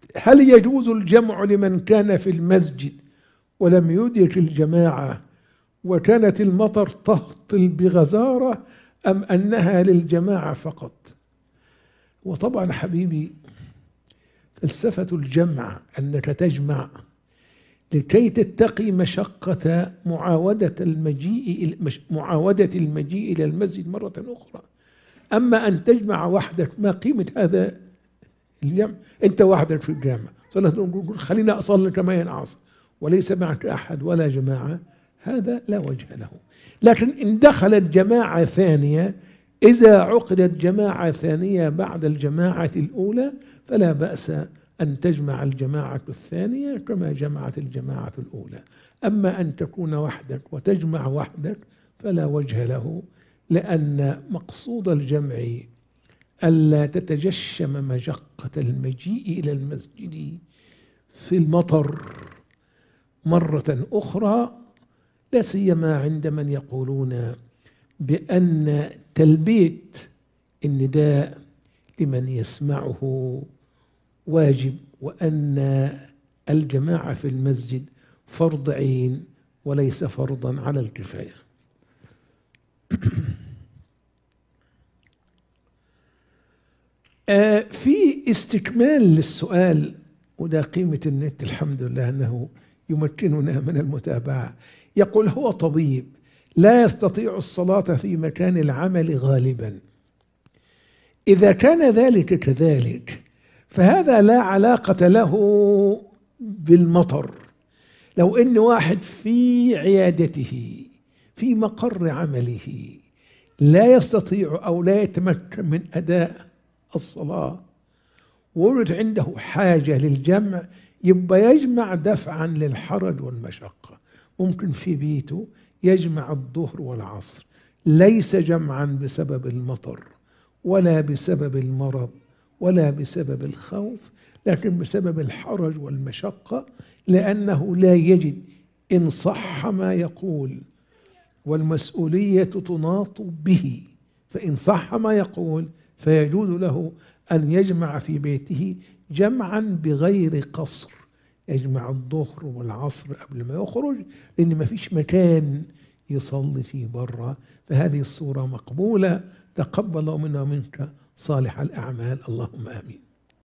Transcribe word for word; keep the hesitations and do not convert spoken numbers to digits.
هل يجوز الجمع لمن كان في المسجد ولم يدرك الجماعة وكانت المطر تهطل بغزارة، أم أنها للجماعة فقط؟ وطبعا حبيبي فلسفة الجمع أنك تجمع لكي تتقي مشقة معاودة المجيء معاودة المجيء إلى المسجد مرة أخرى. أما أن تجمع وحدك، ما قيمة هذا الجمع؟ أنت وحدك في الجامع، خلينا أصلي كما ينعص وليس معك أحد ولا جماعة، هذا لا وجه له. لكن إن دخلت جماعة ثانية، إذا عقدت جماعة ثانية بعد الجماعة الأولى فلا بأس أن تجمع الجماعة الثانية كما جمعت الجماعة الأولى. أما أن تكون وحدك وتجمع وحدك فلا وجه له، لأن مقصود الجمع ألا تتجشم مشقة المجيء إلى المسجد في المطر مرة أخرى، لا سيما عند من يقولون بأن تلبية النداء لمن يسمعه واجب، وأن الجماعة في المسجد فرض عين وليس فرضا على الكفاية. في استكمال للسؤال، وده قيمة النت الحمد لله أنه يمكننا من المتابعة. يقول: هو طبيب لا يستطيع الصلاة في مكان العمل غالبا، إذا كان ذلك كذلك فهذا لا علاقة له بالمطر. لو إن واحد في عيادته في مقر عمله لا يستطيع أو لا يتمكن من أداء الصلاة وورد عنده حاجة للجمع، يبقى يجمع دفعا للحرج والمشقة. ممكن في بيته يجمع الظهر والعصر، ليس جمعا بسبب المطر ولا بسبب المرض ولا بسبب الخوف، لكن بسبب الحرج والمشقة، لأنه لا يجد، إن صح ما يقول والمسؤولية تناط به، فإن صح ما يقول فيجوز له أن يجمع في بيته جمعا بغير قصر، يجمع الظهر والعصر قبل ما يخرج، لأن ما فيش مكان يصلي فيه برا. فهذه الصورة مقبولة. تقبل منا ومنك صالح الأعمال، اللهم آمين.